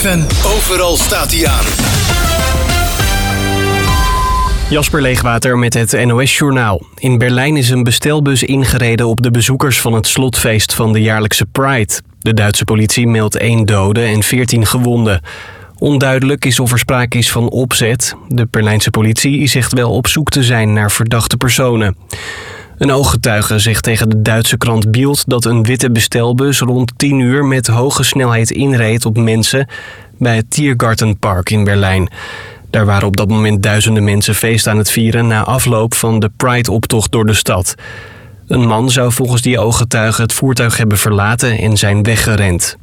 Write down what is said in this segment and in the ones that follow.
muziekfan, overal staat hij aan. Jasper Leegwater met het NOS-journaal. In Berlijn is een bestelbus ingereden op de bezoekers van het slotfeest van de jaarlijkse Pride. De Duitse politie meldt 1 dode en 14 gewonden. Onduidelijk is of er sprake is van opzet. De Berlijnse politie zegt wel op zoek te zijn naar verdachte personen. Een ooggetuige zegt tegen de Duitse krant Bild dat een witte bestelbus rond 10 uur met hoge snelheid inreed op mensen bij het Tiergartenpark in Berlijn. Daar waren op dat moment duizenden mensen feest aan het vieren na afloop van de Pride-optocht door de stad. Een man zou volgens die ooggetuige het voertuig hebben verlaten en zijn weggerend.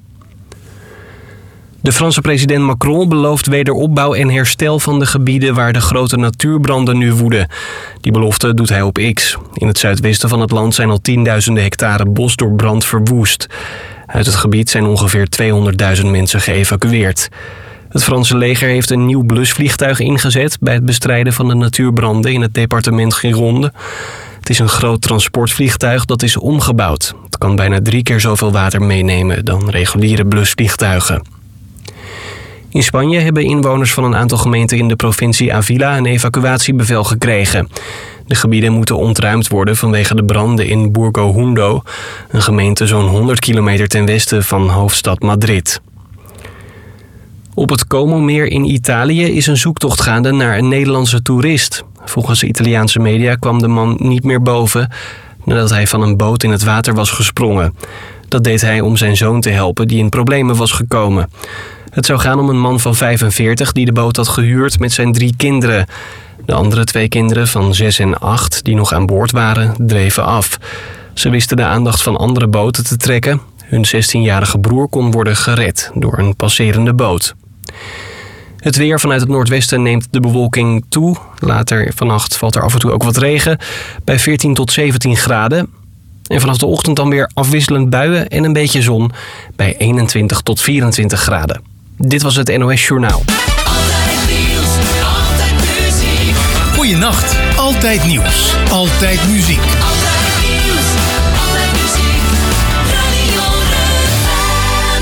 De Franse president Macron belooft wederopbouw en herstel van de gebieden waar de grote natuurbranden nu woeden. Die belofte doet hij op X. In het zuidwesten van het land zijn al tienduizenden hectare bos door brand verwoest. Uit het gebied zijn ongeveer 200.000 mensen geëvacueerd. Het Franse leger heeft een nieuw blusvliegtuig ingezet bij het bestrijden van de natuurbranden in het departement Gironde. Het is een groot transportvliegtuig dat is omgebouwd. Het kan bijna 3 keer zoveel water meenemen dan reguliere blusvliegtuigen. In Spanje hebben inwoners van een aantal gemeenten in de provincie Ávila een evacuatiebevel gekregen. De gebieden moeten ontruimd worden vanwege de branden in Burgo-Hundo, een gemeente zo'n 100 kilometer ten westen van hoofdstad Madrid. Op het Como-meer in Italië is een zoektocht gaande naar een Nederlandse toerist. Volgens Italiaanse media kwam de man niet meer boven nadat hij van een boot in het water was gesprongen. Dat deed hij om zijn zoon te helpen die in problemen was gekomen. Het zou gaan om een man van 45 die de boot had gehuurd met zijn 3 kinderen. De andere 2 kinderen van 6 en 8 die nog aan boord waren, dreven af. Ze wisten de aandacht van andere boten te trekken. Hun 16-jarige broer kon worden gered door een passerende boot. Het weer vanuit het noordwesten neemt de bewolking toe. Later vannacht valt er af en toe ook wat regen bij 14 tot 17 graden. En vanaf de ochtend dan weer afwisselend buien en een beetje zon bij 21 tot 24 graden. Dit was het NOS Journaal. Altijd nieuws, altijd muziek. Goeienacht, altijd nieuws, altijd muziek. Altijd nieuws, altijd muziek. Radio Rutland.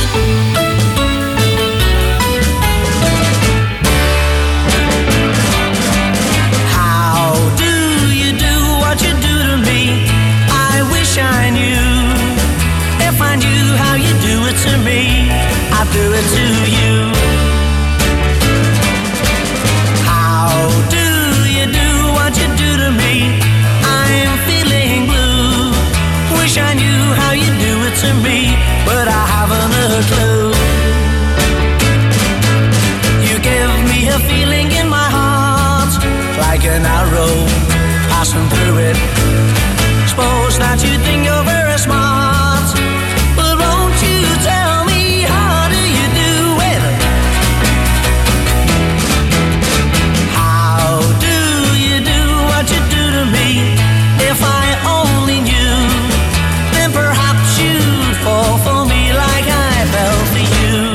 How do you do what you do to me? I wish I knew. If I knew how you do it to me, I'd do it to you. How do you do what you do to me? I'm feeling blue. Wish I knew how you do it to me, but I haven't a clue. You give me a feeling in my heart, like an arrow passing through it. Suppose that you think you're very smart, but won't you tell me how do you do it? How do you do what you do to me? If I only knew, then perhaps you'd fall for me like I fell for you.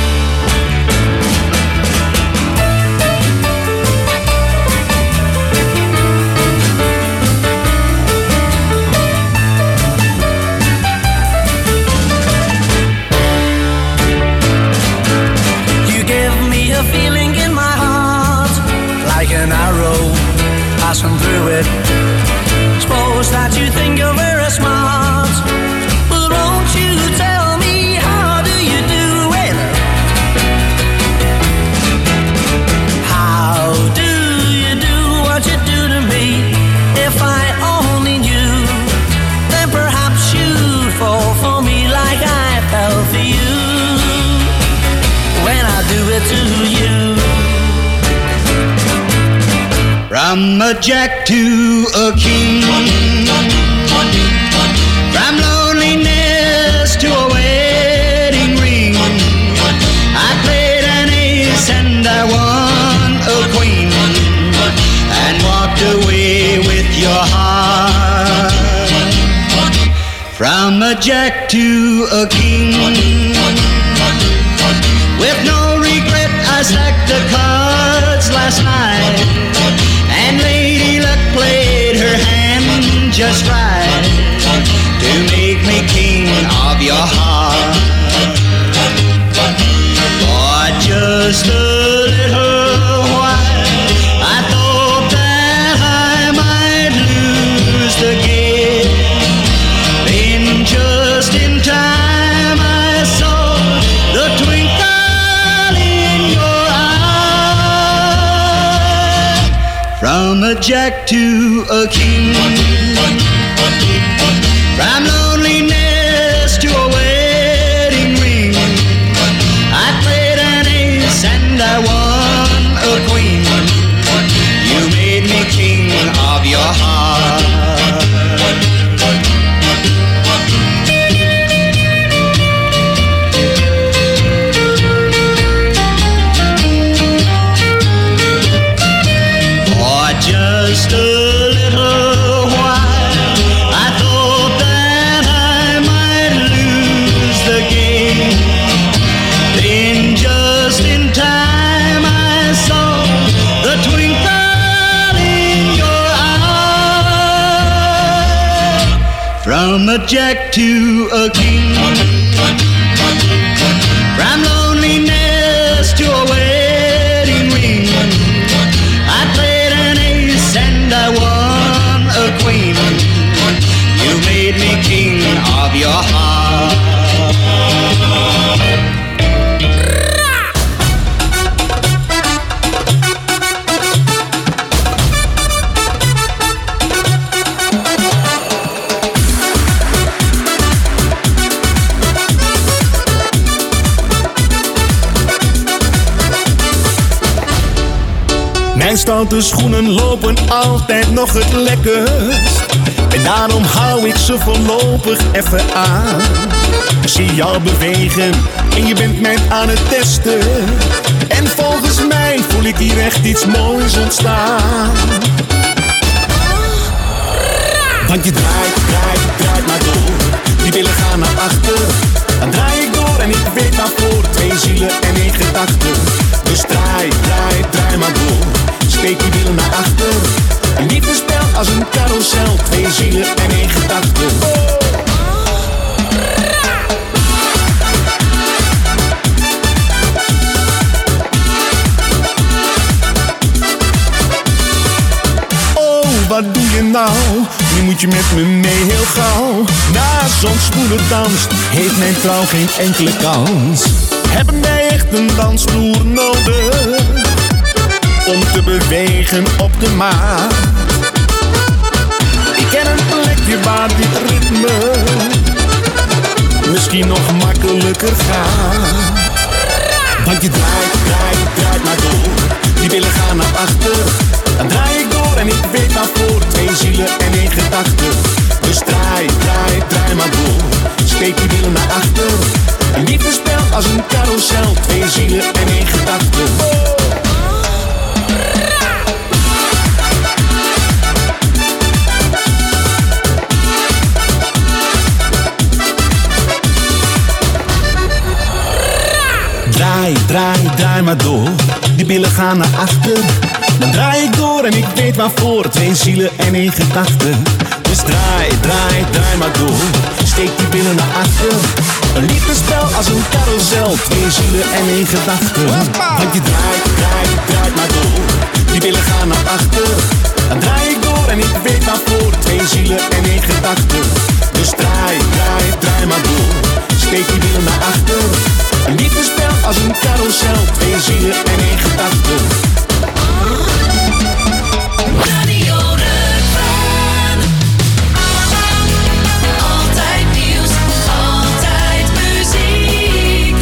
You give me a feeling in my heart, like an arrow passing through it. Suppose that you think you're very smart, but won't you tell me how do you do it? How do you do what you do to me? If I only knew, then perhaps you'd fall for me like I fell for you. When I do it to you. From a jack to a king, from loneliness to a wedding ring, I played an ace and I won a queen, and walked away with your heart. From a jack to a king, with no regret I stacked the cards last night, and Lady Luck played her hand just right to make me king of your heart. For From a jack to a king, from loneliness to a wedding ring. I played an ace and I won a queen. You made me king of your heart. Just a little while, I thought that I might lose the game. Then just in time I saw the twinkle in your eye. From a jack to a king, from loneliness to a wedding ring. I played an ace and I won a queen. You made me king of your heart. Mijn stoute schoenen lopen altijd nog het lekkerst. En daarom hou ik ze voorlopig even aan. Ik zie jou bewegen en je bent mij aan het testen. En volgens mij voel ik hier echt iets moois ontstaan. Want je draait maar door. Die willen gaan naar achter. Dan draai ik door en ik weet waarvoor. 2 zielen en 1 gedachte. Dus draai maar door. Steek die wielen naar achter. Een liefdespel als een carousel. 2 zielen en 1 gedachte. Oh, wat doe je nou? Nu moet je met me mee heel gauw. Na zo'n stoere dans heeft mijn vrouw geen enkele kans. Hebben wij echt een dansvloer nodig om te bewegen op de maan? Ik ken een plekje waar dit ritme misschien nog makkelijker gaat. Want je draait maar door. Die willen gaan naar achter. Dan draai ik door en ik weet waarvoor. 2 zielen en 1 gedachte. Dus draai maar door. Steek die wielen naar achter. Een liefdespel als een carousel. 2 zielen en 1 gedachte. Draai maar door. Die billen gaan naar achter. Dan draai ik door en ik weet waarvoor. 2 zielen en 1 gedachte. Dus draai maar door. Steek die billen naar achter. Een liefdespel als een carousel. 2 zielen en 1 gedachte. Want je draait maar door. Die billen gaan naar achter. Dan draai ik door en ik weet waarvoor. 2 zielen en 1 gedachte. Dus draai maar door. Steek die billen naar achter. Een liefdespel als een carousel. 2 zielen en 1 gedachte. Radio Rukven. Altijd nieuws, altijd muziek.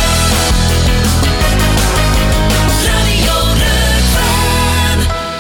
Radio Rukven.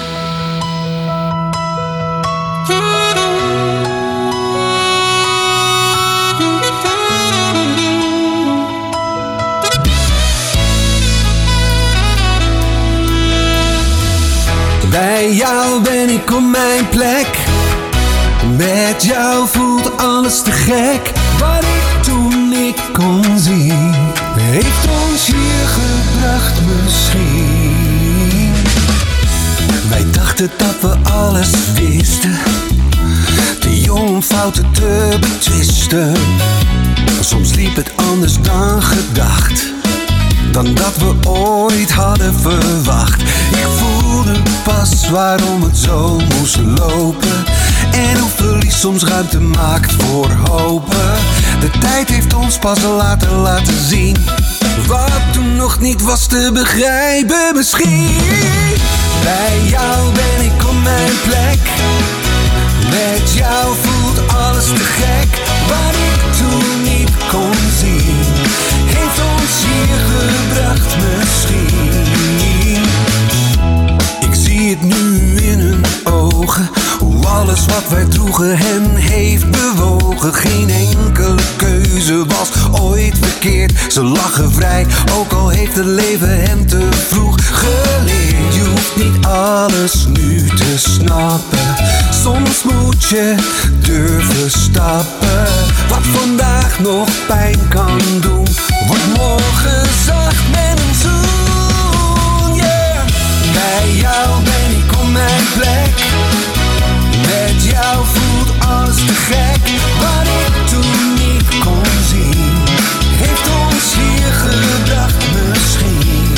Bij jou ben ik op mijn plek. Met jou voelt alles te gek. Wat ik toen niet kon zien, heeft ons hier gebracht misschien. Wij dachten dat we alles wisten, te jong om fouten te betwisten. Soms liep het anders dan gedacht, dan dat we ooit hadden verwacht. Ik voelde pas waarom het zo moest lopen en hoe verlies soms ruimte maakt voor hopen. De tijd heeft ons pas laten zien wat toen nog niet was te begrijpen misschien. Bij jou ben ik mijn plek. Met jou voelt alles te gek. Wat ik toen niet kon zien, heeft ons hier gebracht misschien. Ik zie het nu in hun ogen, hoe alles wat wij droegen hen heeft bewogen. Geen enkele keuze was ooit verkeerd. Ze lachen vrij, ook al heeft het leven hen te vroeg geleerd. Je hoeft niet alles nu te snappen, soms moet je durven stappen. Wat vandaag nog pijn kan doen, wordt morgen zacht met een zoen, yeah. Bij jou ben ik op mijn plek. Met jou voelt alles te gek. Wat ik toen niet kon zien, heeft ons hier gebracht misschien.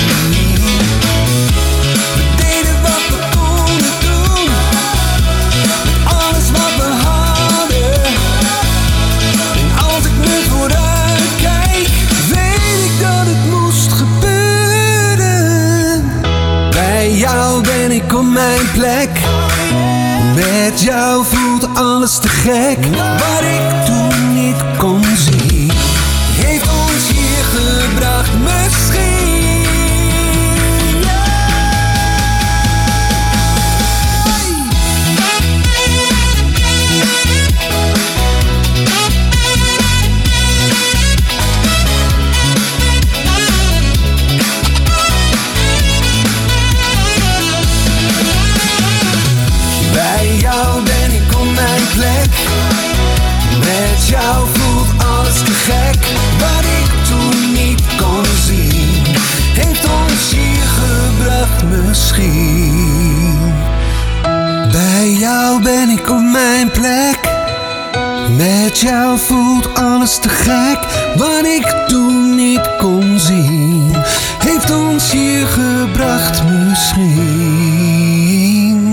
We deden wat we konden doen, met alles wat we hadden. En als ik nu vooruit kijk, weet ik dat het moest gebeuren. Bij jou ben ik op mijn plek. Met jou voelt alles te gek. Wat ik toen niet kon zien, heeft ons hier gebracht misschien. Bij jou ben ik op mijn plek. Met jou voelt alles te gek. Wat ik toen niet kon zien, heeft ons hier gebracht misschien. Bij jou ben ik op mijn plek. Met jou voelt alles te gek. Wat ik toen niet kon zien, heeft ons hier gebracht misschien.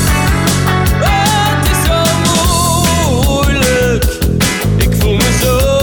Het is zo moeilijk, ik voel me zo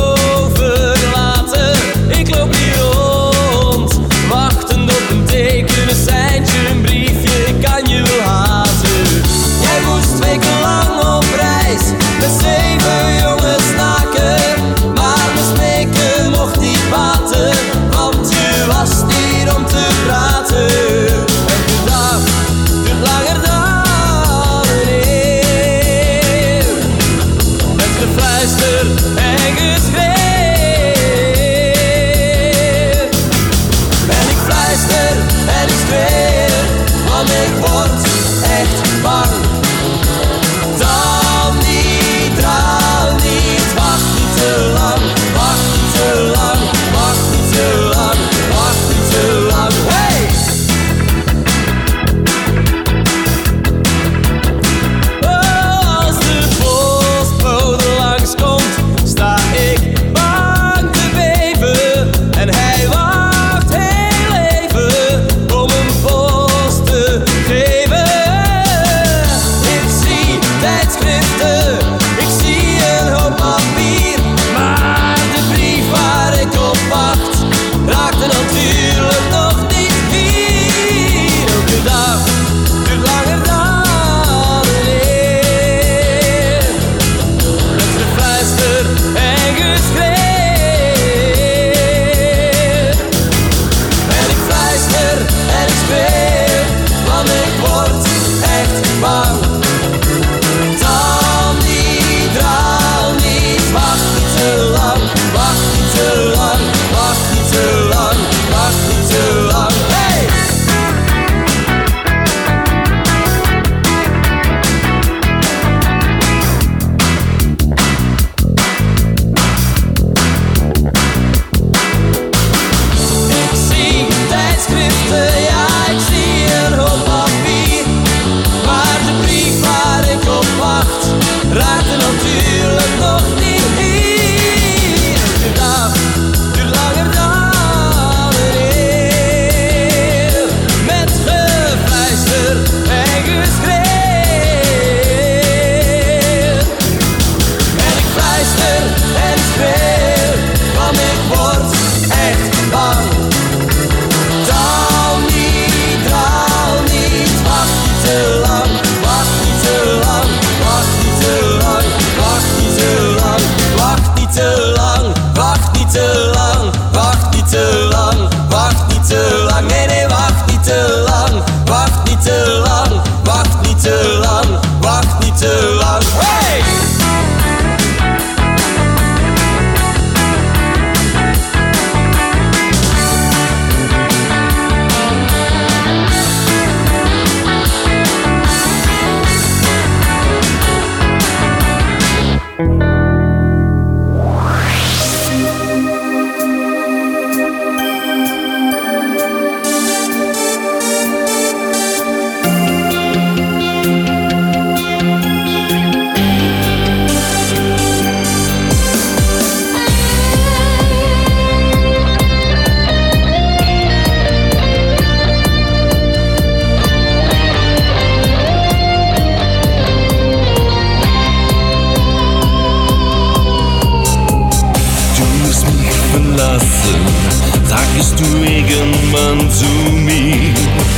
gehst du irgendwann zu mir.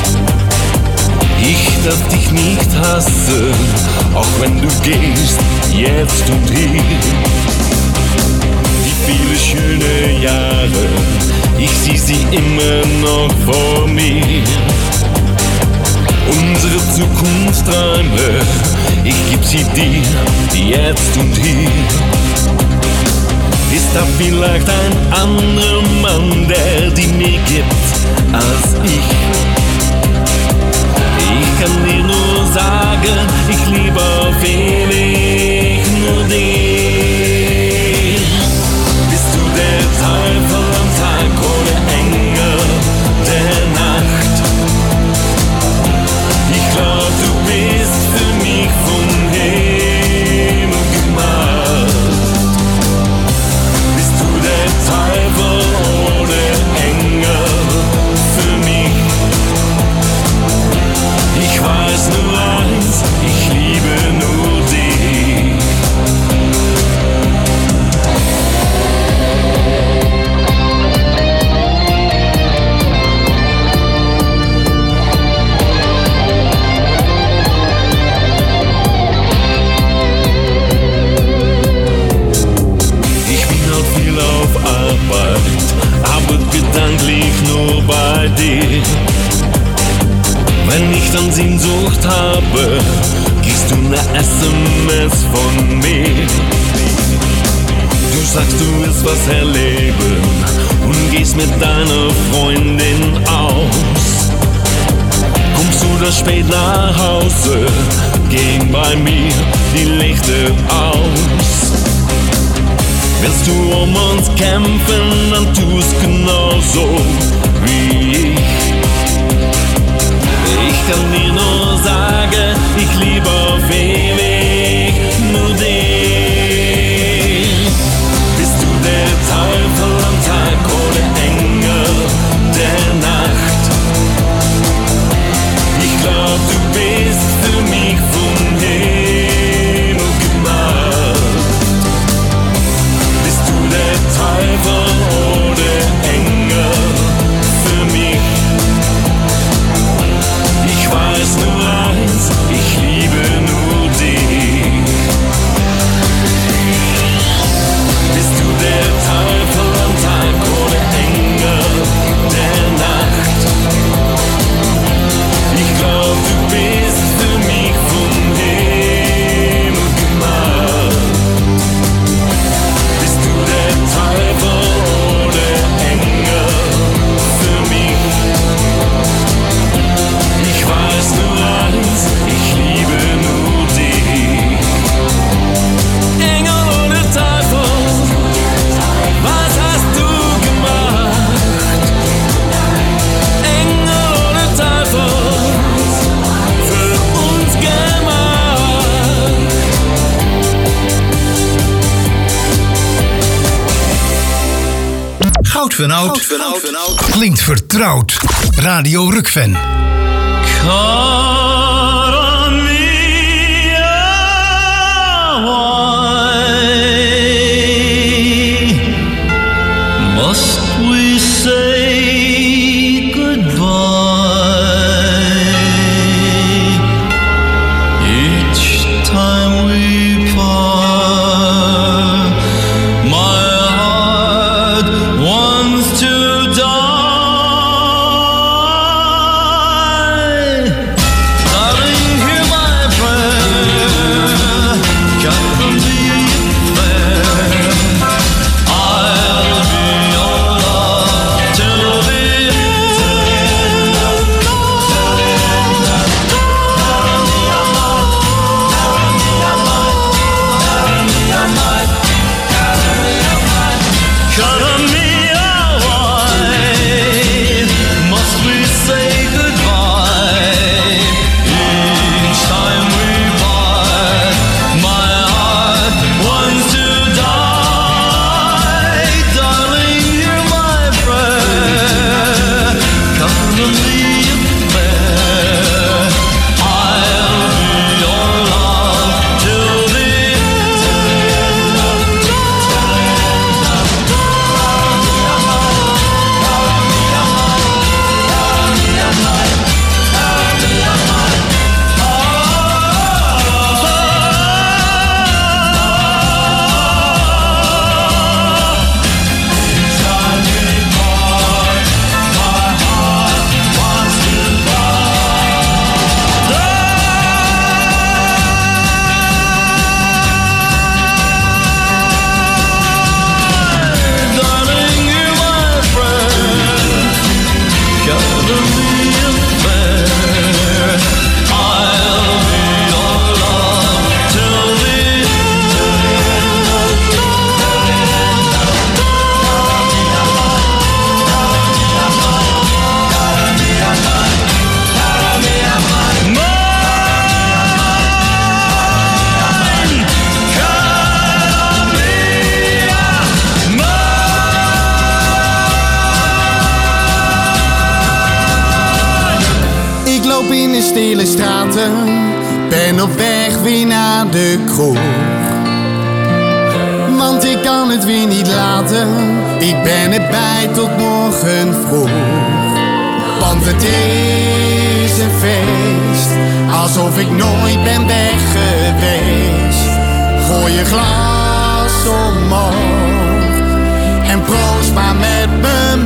Ich darf dich nicht hassen, auch wenn du gehst, jetzt und hier. Die viele schöne Jahre, ich sieh sie immer noch vor mir. Unsere Zukunftsträume, ich geb sie dir, jetzt und hier. Ist da vielleicht ein anderer Mann, der die mir gibt, als ich? Ich kann dir nur sagen, ich liebe auf ewig nur dich. Bist du der Teufel am Tag oder Engel der Nacht? Ich glaub, du bist für mich vom Himmel gemacht. Bist du der Teufel oder Engel für mich? Ich weiß nur eins, ich liebe nur dich. Ich bin halt viel auf Arbeit, aber gedanklich nur bei dir. Wenn ich dann Sehnsucht habe, kriegst du ne SMS von mir. Du sagst, du willst was erleben und gehst mit deiner Freundin aus. Kommst du da spät nach Hause, gehen bei mir die Lichter aus. Willst du um uns kämpfen, dann tust genauso wie ich. Ich kann dir nur sagen, ich liebe auf ewig nur dich. Bist du der Teufel am Tag oder Engel der Nacht? Ich glaub, du bist für mich vom Himmel gemacht. Bist du der Teufel oder Engel für mich? Ich weiß nur eins, ich liebe nur dich. Bist du der Teufel am Tag oder Engel der Nacht? Ich glaub, du bist für mich vom Himmel gemacht. Bist du der Teufel oder Engel für mich? Ich weiß nur eins, ich liebe nur dich. Engel oder Teufel, was hast du gemacht? Engel oder Teufel, für uns gemacht. Goud van Oud. Klinkt vertrouwd. Radio Rukven. Must we say goodbye each time we part? My heart wants to die. Darling, hear my prayer. Can be fair. I'll be your love till stille straten, ben op weg weer naar de kroeg. Want ik kan het weer niet laten, ik ben erbij tot morgen vroeg. Want het is een feest, alsof ik nooit ben weg geweest. Gooi je glas omhoog en proost maar met me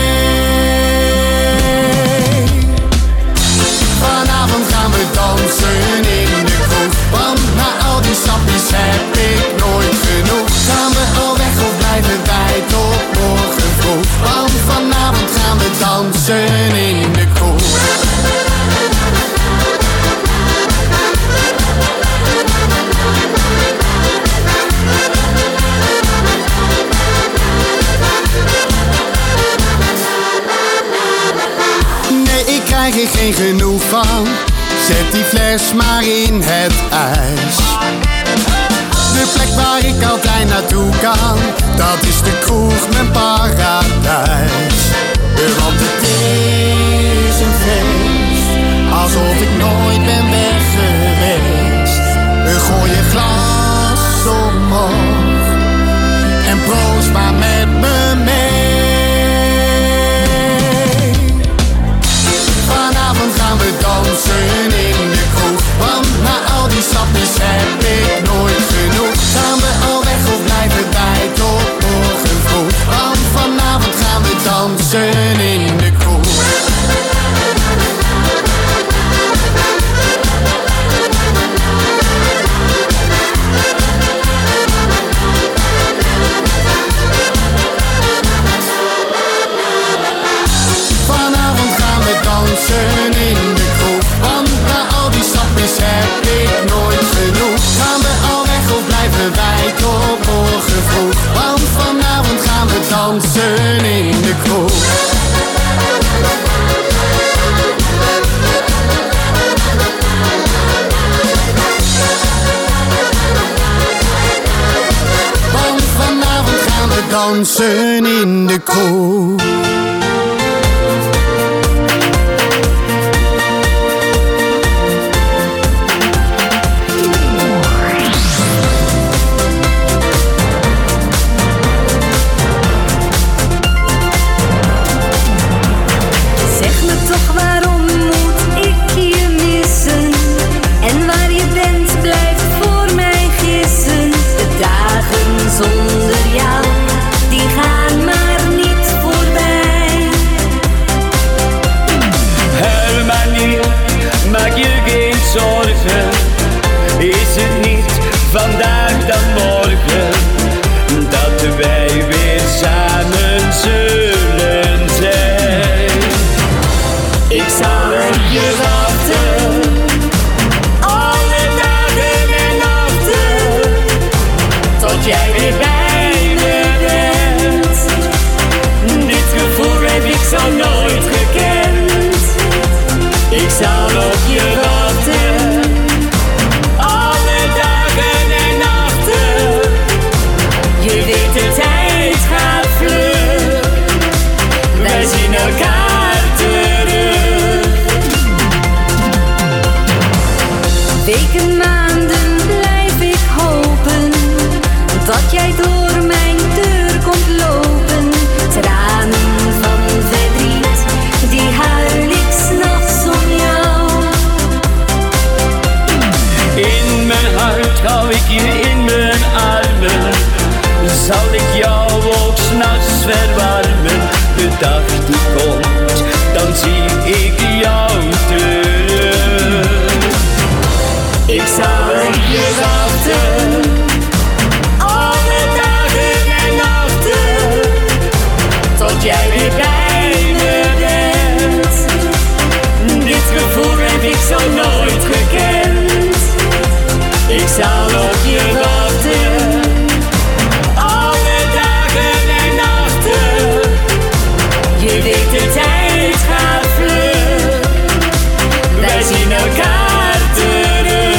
mee. Vanavond gaan we dansen in de kroeg, want na al die sappies heb ik nooit genoeg. Gaan we al weg of blijven wij tot morgen vroeg? Want vanavond gaan we dansen in de kroeg. Ik krijg er geen genoeg van, zet die fles maar in het ijs. De plek waar ik altijd naartoe kan, dat is de kroeg, mijn paradijs. Want het is een feest, alsof ik nooit ben weg geweest. Gooi je glas omhoog en proost maar met me mee. Vanavond gaan we dansen in de kroeg, want na al die sappies heb ik nooit genoeg. Gaan we al weg of blijven wij tot morgen vroeg? Want vanavond gaan we dansen in de kroeg. Vanavond gaan we dansen in de kroeg, want na al die sappies heb ik nooit genoeg. Gaan we al weg of blijven wij tot morgen vroeg? Want vanavond gaan we dansen in de kroeg. Want vanavond gaan we dansen in de kroeg. Zonder jou, die gaan maar niet voorbij. Hermanie, maak je geen zorgen. Is het niet vandaag dan morgen dat wij weer samen zullen zijn? Ik zal op je wachten, alle dagen en nachten, tot jij weer bij me bent. Dit gevoel heb ik zo nooit gekend. Ik zal op je wachten, alle dagen en nachten. Je weet de tijd gaat vlug, wij zien elkaar terug. Weken, maanden blijf ik hopen dat jij door mijn deur komt lopen. Tranen van verdriet, die huil ik 's nachts om jou. In mijn hart hou ik je in mijn armen. Zal ik jou ook 's nachts verwarmen. De dag die komt, dan zie ik jou terug. Ik zal op je wachten, alle dagen en nachten, tot jij weer bij me bent. Dit gevoel heb ik zo nooit gekend. Ik zal op je wachten, alle dagen en nachten. Je weet de tijd gaat vlug, wij zien elkaar terug.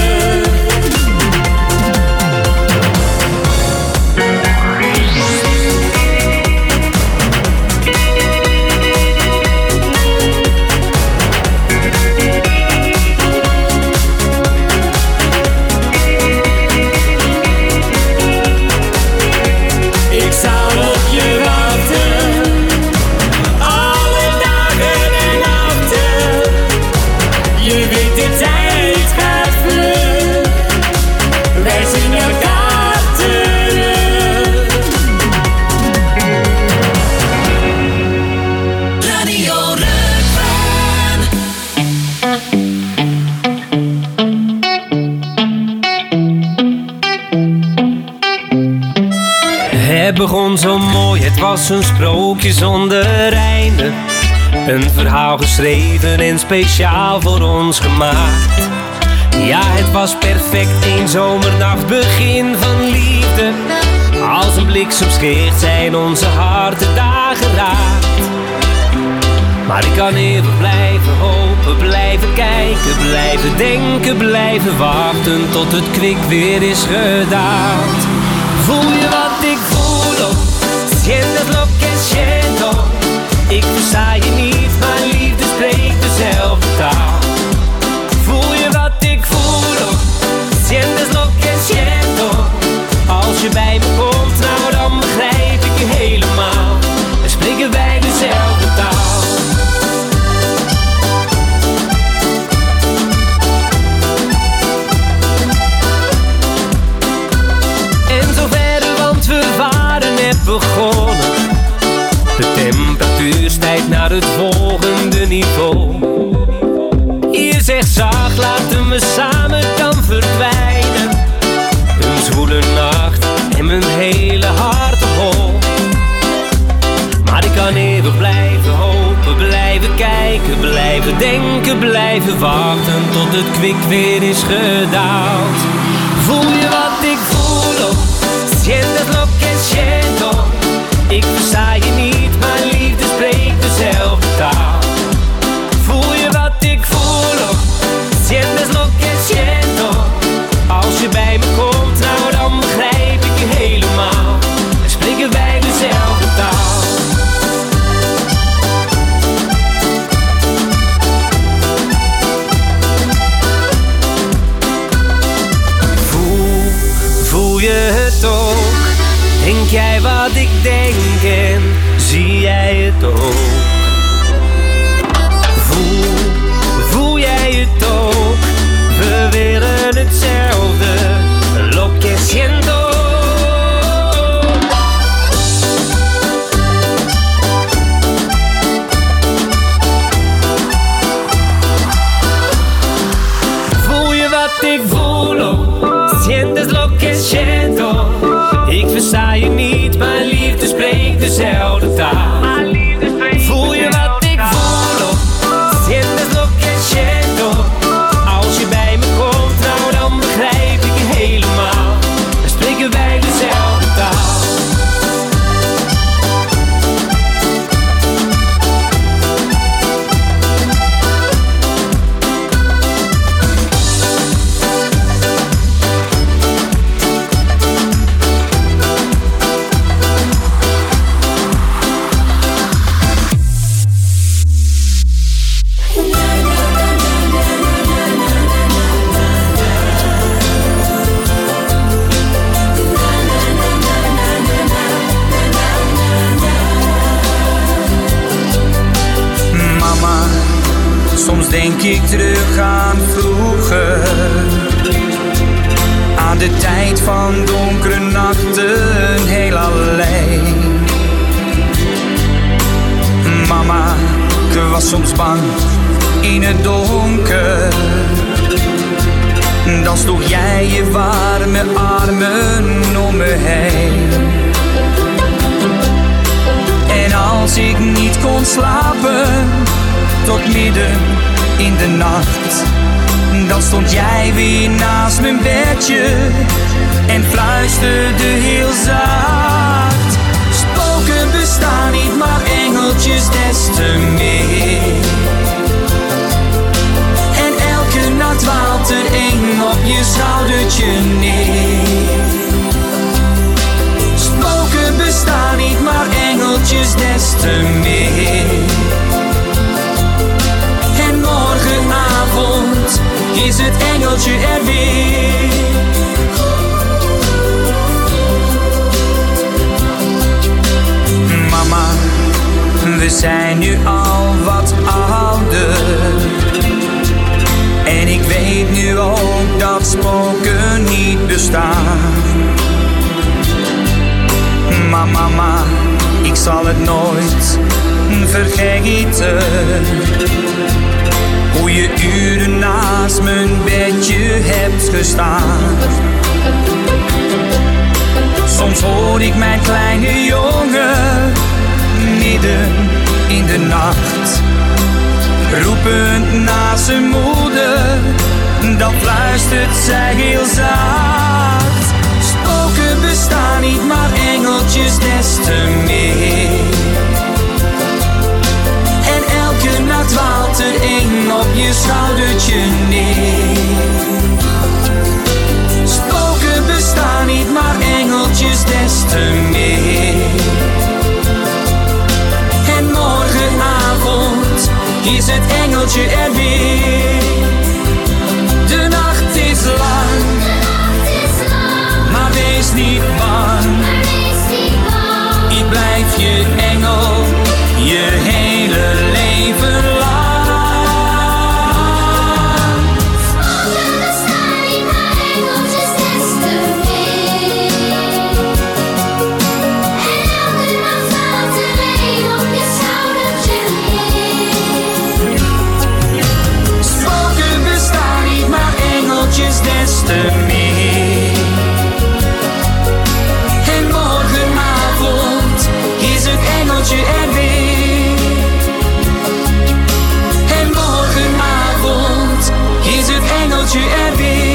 begon zo mooi, het was een sprookje zonder einde. Een verhaal geschreven en speciaal voor ons gemaakt. Ja, het was perfect, een zomernacht, begin van liefde. Als een bliksemschicht zijn onze harten daar geraakt. Maar ik kan even blijven hopen, blijven kijken, blijven denken, blijven wachten tot het kwik weer is gedaald. Voel je wat ik voel? Sientes lo que siento. Ik versta je niet, maar liefde spreekt dezelfde taal. Voel je wat ik voel? Sientes lo que siento. Als je bij me komt, nou dan begrijp ik je helemaal. En spreken wij dezelfde taal. En zo verder, want we waren net begonnen. De temperatuur stijgt naar het volgende niveau. Je zegt zacht, laten we samen dan verdwijnen. Een zwoele nacht en mijn hele hart op hol. Maar ik kan eeuwig blijven hopen, blijven kijken, blijven denken, blijven wachten tot het kwik weer is gedaald. Voel je wat ik voel? Sientes lo que siento. Ik versta je niet, maar liefde spreekt dezelfde taal. Voel je wat ik voel? Sientes lo que siento. Als je bij me komt, nou dan begrijp ik je helemaal. En spreken wij dezelfde taal. Voel je het ook? Denk jij wat ik denk en zie jij het ook? Voel jij het ook? We willen hetzelfde, lo que siento. Voel je wat ik voel? Sientes lo que siento. Ik versta je niet, maar liefde spreekt dezelfde taal. Voel je wat ik voel? Sientes lo que siento. Als je bij me komt, nou dan begrijp ik je helemaal. Dan spreken wij dezelfde taal. Denk ik terug aan vroeger, aan de tijd van donkere nachten, heel alleen. Mama, ik was soms bang in het donker. Dan sloeg jij je warme armen om me heen. En als ik niet kon slapen, tot midden in de nacht, dan stond jij weer naast mijn bedje en fluisterde heel zacht. Spoken bestaan niet, maar engeltjes des te meer. En elke nacht waalt er een op je schoudertje neer. Spoken bestaan niet, maar engeltjes des te meer. Morgenavond is het engeltje er weer. Mama, we zijn nu al wat ouder. En ik weet nu ook dat spoken niet bestaan. Maar mama, ik zal het nooit vergeten. Hoe je uren naast mijn bedje hebt gestaan. Soms hoor ik mijn kleine jongen midden in de nacht roepend naar zijn moeder, dan fluistert zij heel zacht. Spoken bestaan niet, maar engeltjes des te meer. En elke nacht waalt er een op je schoudertje neer. Spoken bestaan niet, maar engeltjes des te meer. En morgenavond is het engeltje er weer. De nacht is lang, maar wees niet bang. Ik blijf je engel, je hele leven lang. Spoken bestaan niet, maar engeltjes des te meer. En elke nacht valt er een op je schoudertje neer. Spoken bestaan niet, maar engeltjes des te meer. En morgenavond is het engeltje er weer. En morgenavond is het engeltje er weer.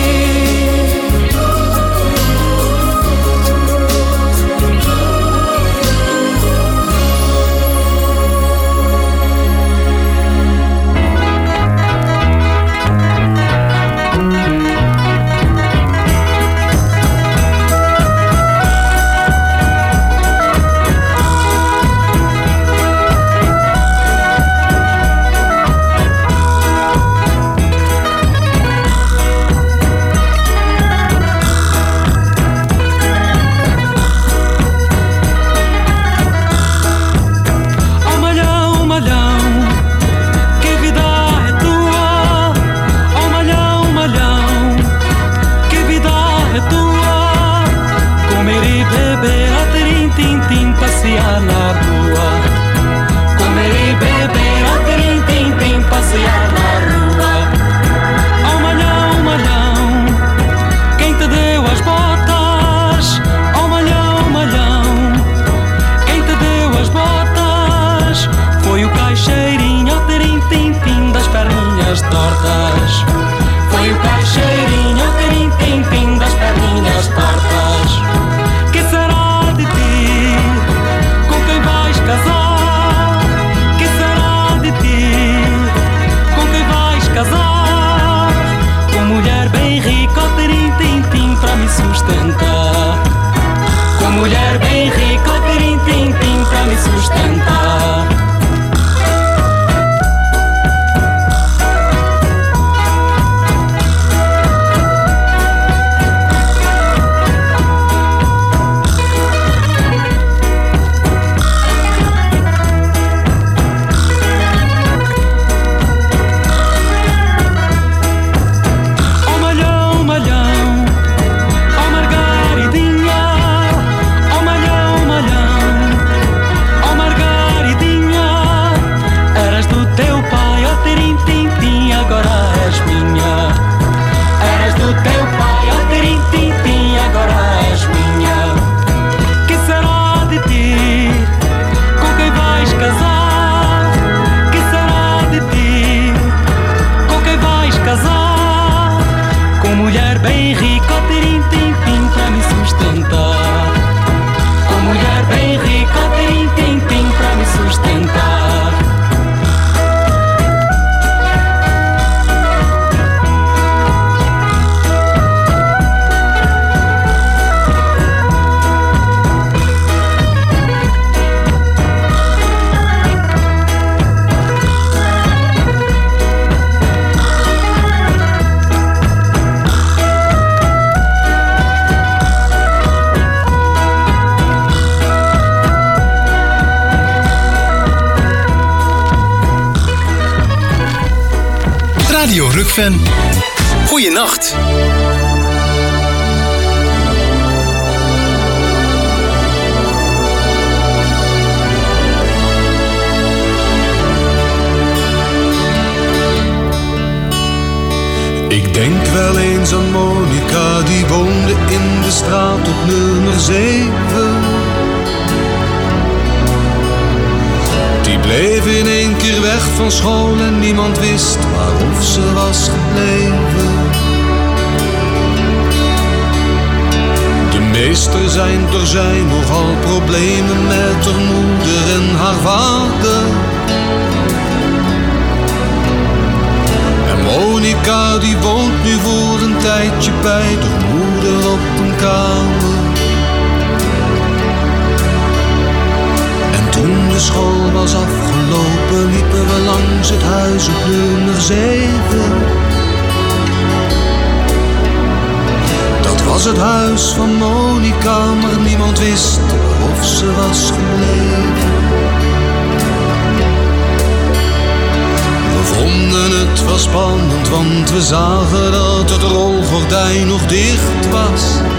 Radio Rukven. Goeienacht. Ik denk wel eens aan Monica, die woonde in de straat op nummer 7. Die bleef in één keer weg van school en niemand wist waarof ze was gebleven. De meester zijn, er zijn nogal problemen met haar moeder en haar vader. Monica die woont nu voor een tijdje bij de moeder op een kamer. En toen de school was afgelopen liepen we langs het huis op nummer 7. Dat was het huis van Monica, maar niemand wist of ze was gebleven. We vonden het wel spannend, want we zagen dat het rolgordijn nog dicht was.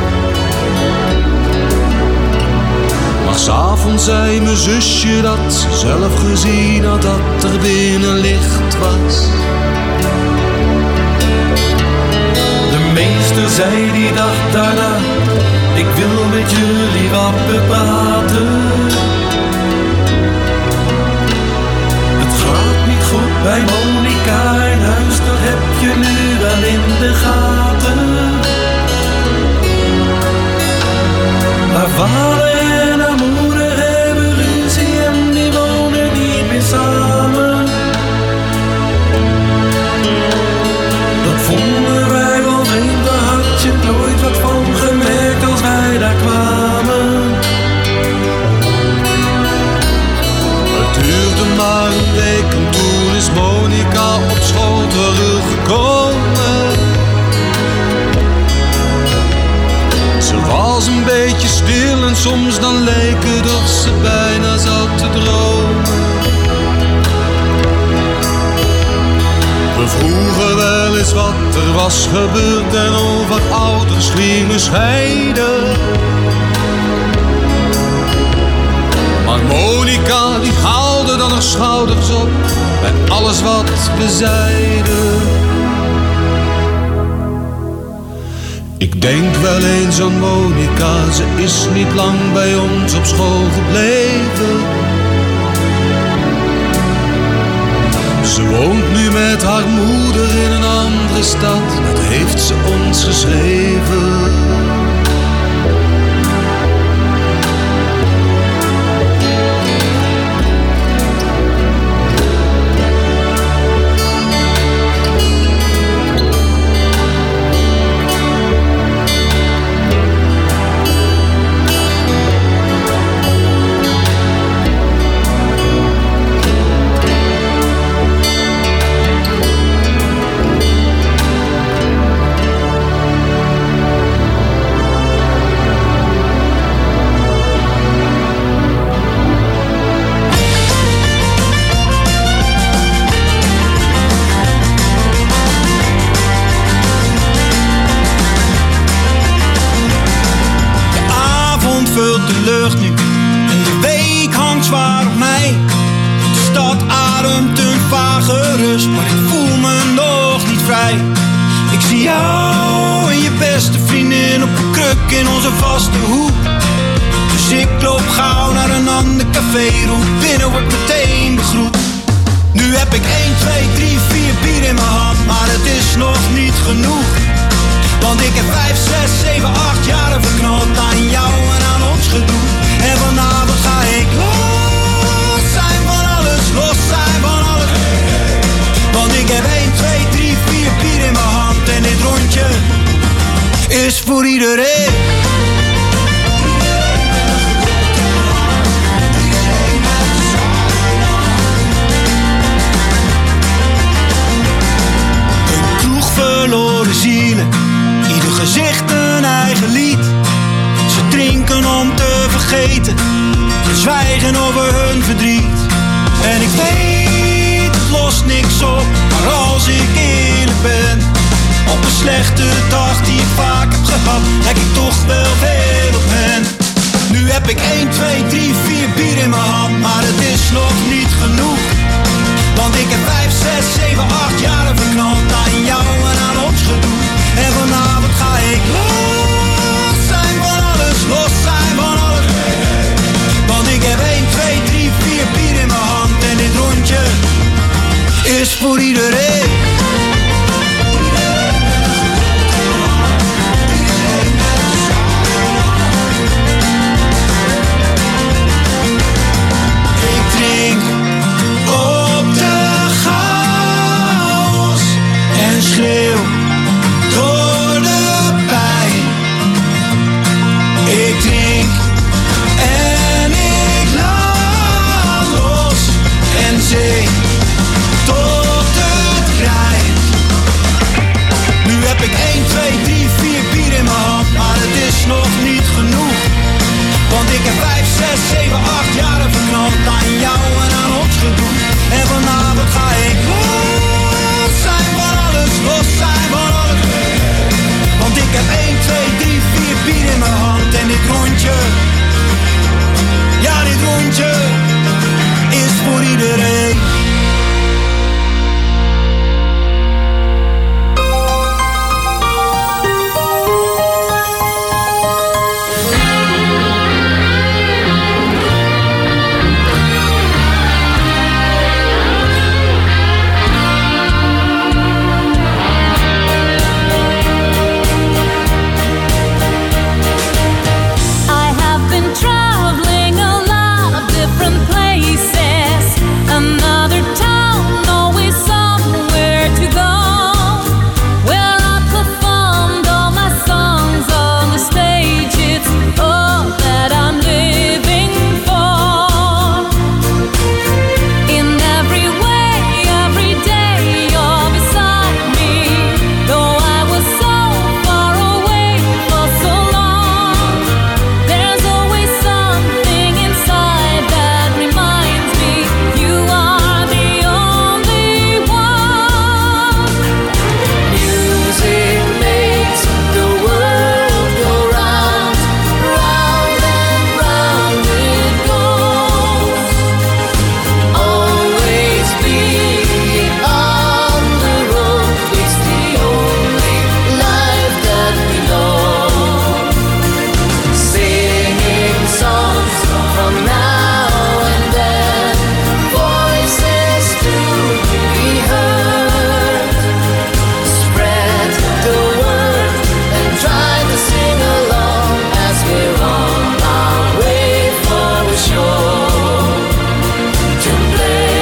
Maar 's avonds zei mijn zusje dat ze zelf gezien had dat er binnen licht was. De meester zei die dag daarna, ik wil met jullie wat bepraten. Goed bij Monica in huis, dat heb je nu wel in de gaten. Haar vader en haar moeder hebben ruzie en die wonen niet meer samen. Dat vonden wij wel vreemd, daar had je nooit wat van gemerkt als wij daar kwamen. Het duurde maar een week en toen is Monica op school teruggekomen. Ze was een beetje stil en soms dan leek het of ze bijna zat te dromen. We vroegen wel eens wat er was gebeurd en of haar ouders gingen scheiden. Maar Monica die haalde dan haar schouders op bij alles wat we zeiden. Ik denk wel eens aan Monica, ze is niet lang bij ons op school gebleven. Ze woont nu met haar moeder in een andere stad, dat heeft ze ons geschreven. In onze vaste hoek. Dus ik loop gauw naar een ander café. Roep binnen, wordt meteen begroet. Nu heb ik 1, 2, 3, 4 bier in mijn hand. Maar het is nog niet genoeg. Want ik heb 5, 6, 7, 8 jaren verknald aan jou en aan ons gedoe. En vanavond ga ik los zijn van alles. Los zijn van alles. Want ik heb 1, 2, 3, 4 bier in mijn hand. En dit rondje is voor iedereen. Een kroeg verloren zielen, ieder gezicht een eigen lied. Ze drinken om te vergeten, ze zwijgen over hun verdriet. En ik weet, het lost niks op, maar als ik eerlijk ben, op een slechte dag die ik vaak heb gehad, lijk ik toch wel veel op hen. Nu heb ik 1, 2, 3, 4 bier in mijn hand, maar het is nog niet genoeg. Want ik heb 5, 6, 7, 8 jaren verknald aan jou en aan ons gedoe. voor iedereen. Ik drink op de chaos en schreeuw door de pijn. Ik drink en ik laat los en zing tot het krijt. Nu heb ik 1, 2, 3, 4 bier in mijn hand, maar het is nog niet genoeg. Want ik heb 5, 6, 7, 8 jaren verknald aan jou en aan ons gedoe. En vanavond ga ik los zijn van alles, los zijn van alles. Want ik heb 1, 2, 3, 4 bier in mijn hand en dit rondje, ja dit rondje is voor iedereen. Traveling a lot of different places, another town, always somewhere to go. Where I performed all my songs on the stage, it's all that I'm living for. In every way, every day, you're beside me. Though I was so far away for so long, there's always something inside that reminds me you are the only one. Music makes the world go round, round and round it goes. Always being on the road, it's the only life that we know. Singing songs from now and then, voices to be heard. Spread the word and try to sing along as we're on our way for a show to play.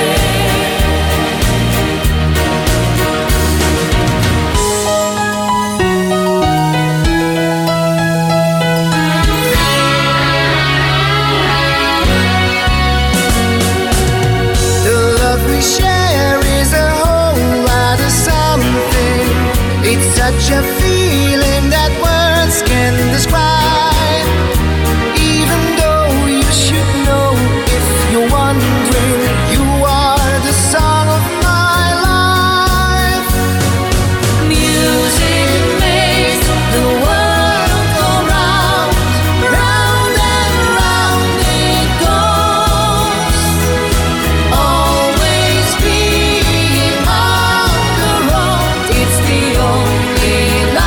The love we share is a whole lot of something. It's such a feeling that words can describe. Even though you should know, if you're wondering, you are the song of my life. Music makes the world go round, round and round it goes. Always being on the road, it's the only life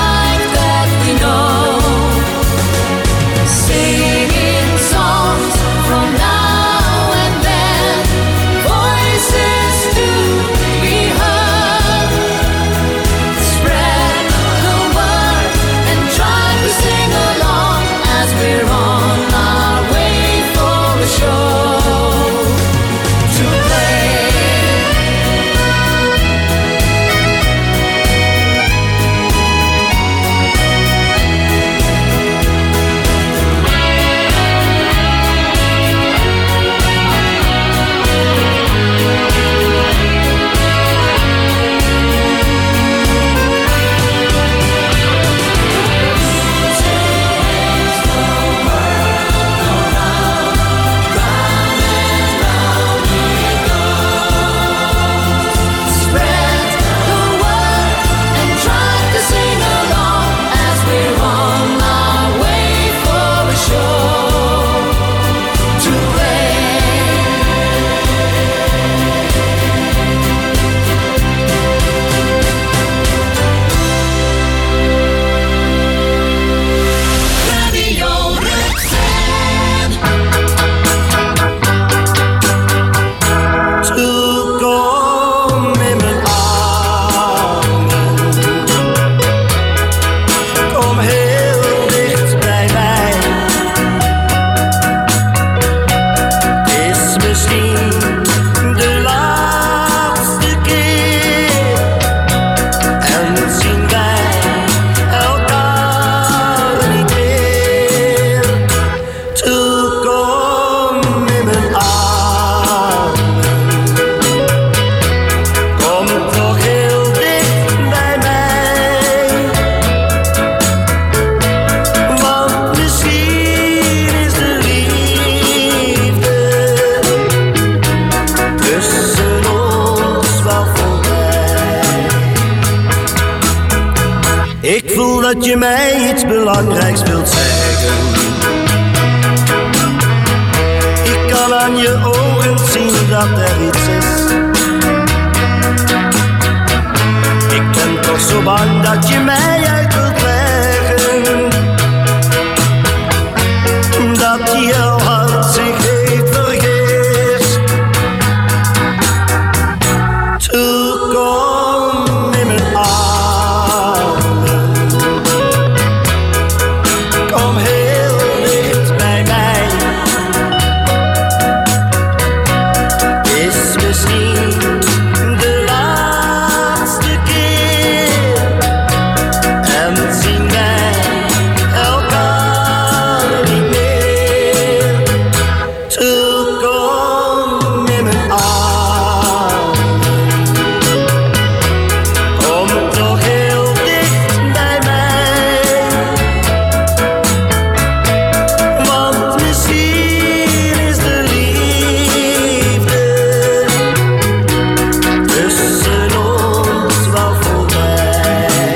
omdat je mij iets belangrijks wilt zeggen. Ik kan aan je ogen zien dat er iets is. Ik ben toch zo bang dat je mij uit wilt leggen. Dat jouw hart zich heeft vergist. Kom in mijn armen. Kom heel dicht bij mij. Is misschien de laatste keer. En zien wij elkaar niet meer. Kom in mijn armen. Kom toch heel dicht bij mij. Want misschien is de liefde tussen ons wel voorbij.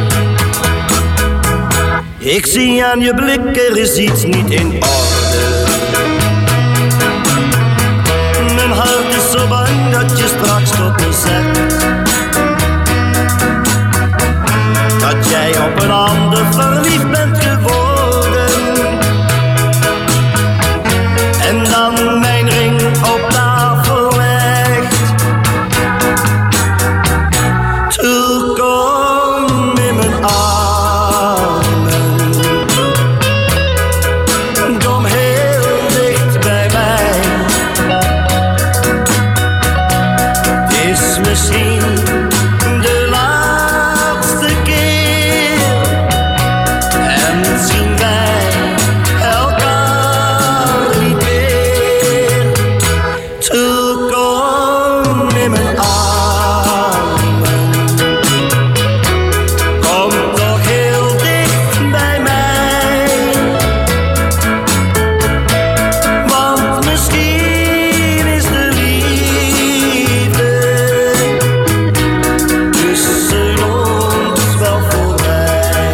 Ik zie aan je blik, er is iets niet in orde. Mijn hart is zo bang dat je straks tot me zegt dat jij op een ander verliefd bent geworden. En dan mijn ring op tafel legt. Kom in mijn armen. Kom heel dicht bij mij. Is misschien de laatste keer. En zien wij elkaar niet meer. Kom in mijn armen. Kom toch heel dicht bij mij. Want misschien is de liefde tussen ons wel voorbij.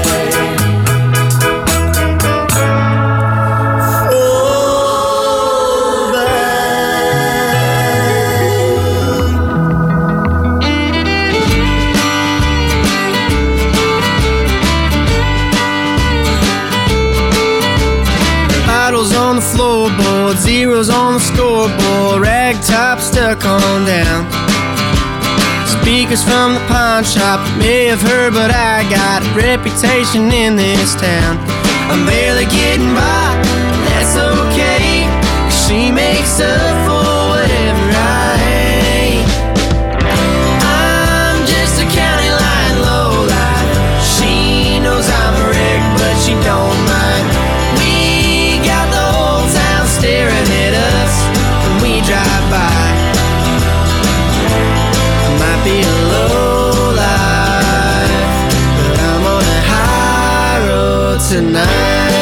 Bottles on the floorboard, zeros on the scoreboard, rag top stuck on down. Speakers from the pawn shop, may have heard, but I got a reputation in this town. I'm barely getting by, that's okay. She makes up for whatever I ain't. I'm just a county line lowlife. She knows I'm a wreck, but she don't mind. We got the whole town staring at us when we drive by. Might be a low life, but I'm on a high road tonight.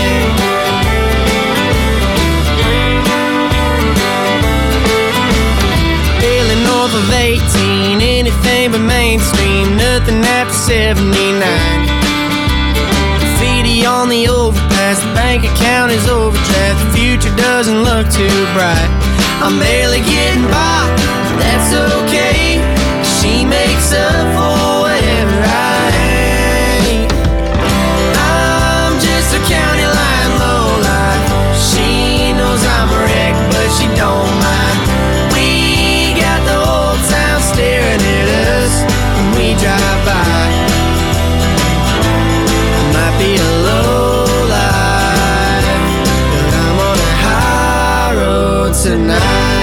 Feeling north of 18, anything but mainstream, nothing after 79. Graffiti on the overpass, the bank account is overdraft, the future doesn't look too bright. I'm barely getting by, that's okay. She makes up for whatever I ain't. I'm just a county line lowlife. She knows I'm a wreck, but she don't mind. We got the whole town staring at us when we drive by. I might be a low life, but I'm on a high road tonight.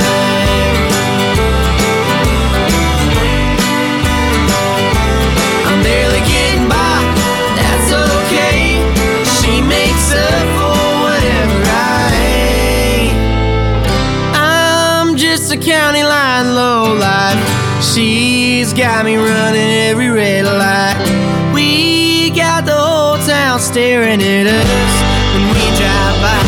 I'm barely getting by, that's okay. She makes up for whatever I ain't. I'm just a county line low life. She's got me running every red light. We got the whole town staring at us when we drive by.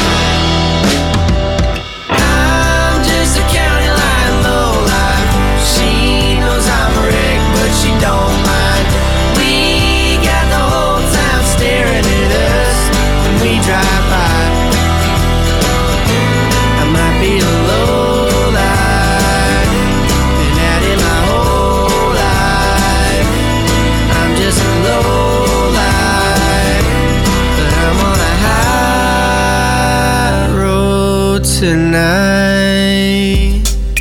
I'm just a county line low life. She knows I'm a wreck, but she don't mind. We got the whole town tonight.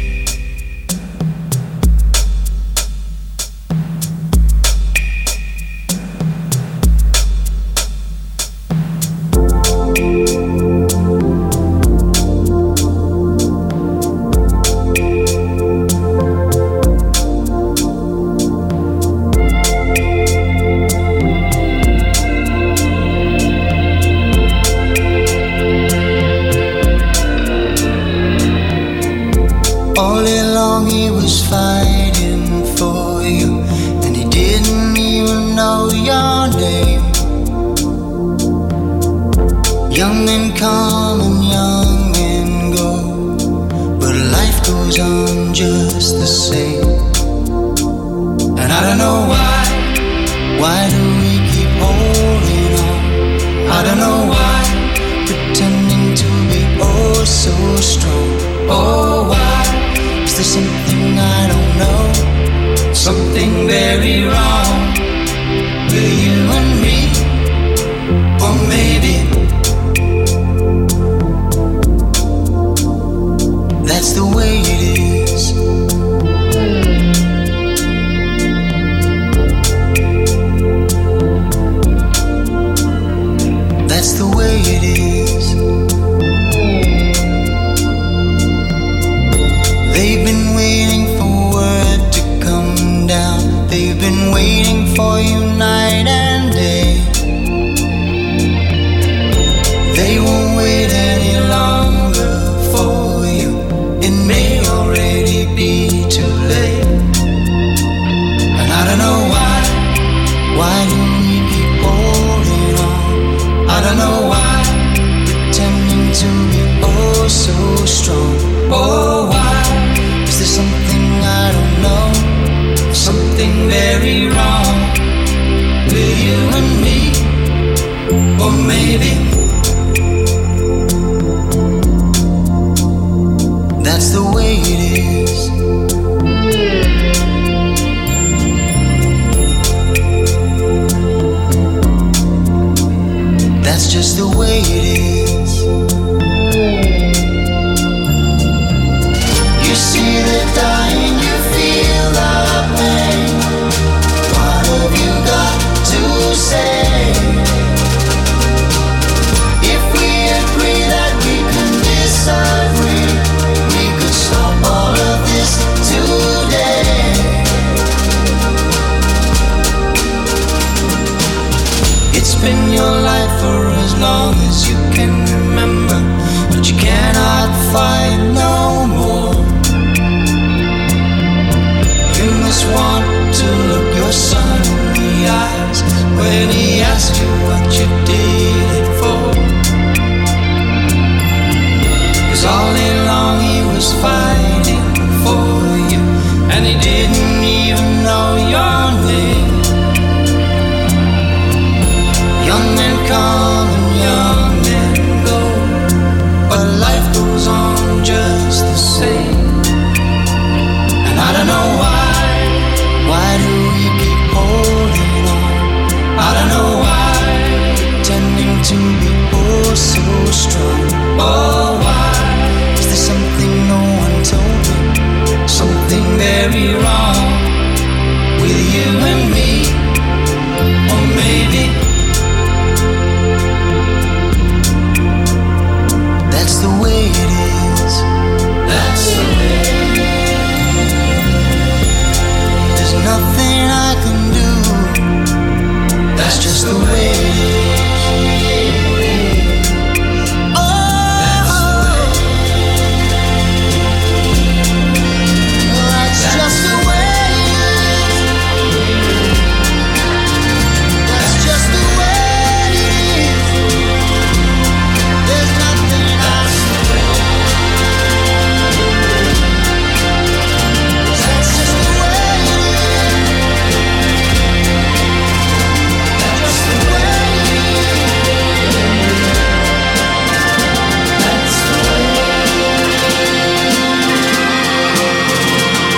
All along he was fighting for you, and he didn't even know your name. Young and calm and young and go, but life goes on just the same. And I don't know why do we keep holding on? I don't know why, pretending to be oh so strong. Oh, why? Is there something I don't know? Something very wrong with you and me? Or maybe that's the way it is. That's the way it is. They've been waiting for word to come down. They've been waiting for you night and day. They won't wait any longer for you. It may already be too late. And I don't know why do we keep holding on? I don't know why, pretending to be oh so strong. Oh, why? Is there something I don't know? Something very wrong with you and me? Or maybe that's the way it is. That's just the way it is. You see the dying, you feel the pain. What have you got to say? If we agree that we can disagree, we could stop all of this today. It's been your life for as long as you can remember, but you cannot fight